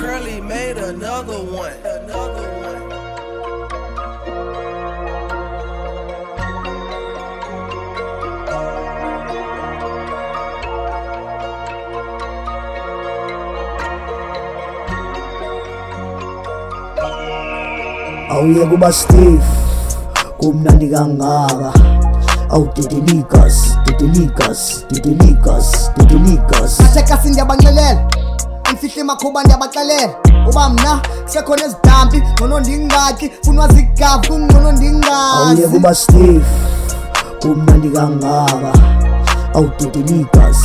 Curly made another one. Awuye kuba Steve kumnandi kangaka awudidilikas Atheka sindiyabanxelela imfihlo emakhuba ndiyabaxelela uba mna sekhona ezidampi ngcono ndingatyi funwa zigavu kungcono ndingazi Awuye kuba Steve kumnandi kangaka awudidilikas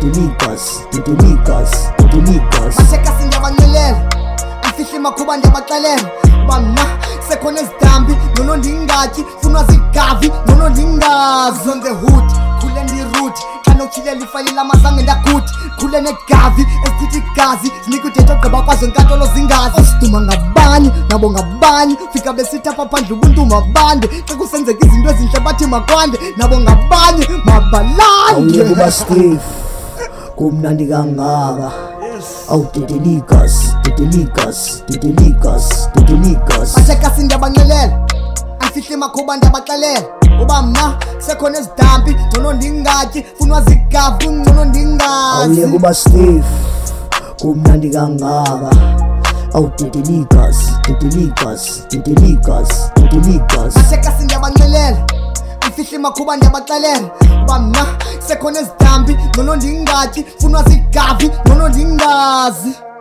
Atheka sindiyabanxelela imfihlo emakhuba ndiyabaxelela uba mna sekhona ezidampi ngcono ndingatyi funwa zigavi ngcono ndingazi on the hood khule ndiroot xanotyhilela ifayile lamazange ndakuthi khule negavi ezichitha igazi zinika udetha ogqiba kwazo nkantolo zingazi osiduma ngabanye nabo ngabanye fika besithi apha phandle ubuntu mabande xa kusenzeka izinto ezintle bathi makwande nabo ngabanye mabalande Awuye kuba Steve kumnandi kangaka awudidilikas Atheka sindiyabanxelela imfihlo emakhuba ndiyabaxelela uba mna sekhona ezidampi ngcono ndingatyi funwa zigavu kungcono ndingazi Awuye kuba Steve kumnandi kangaka awudidilikas Atheka sindiyabanxelela imfihlo emakhuba ndiyabaxelela uba mna sekhona ezidampi ngcono ndingatyi funwa zigavi ngcono ndingazi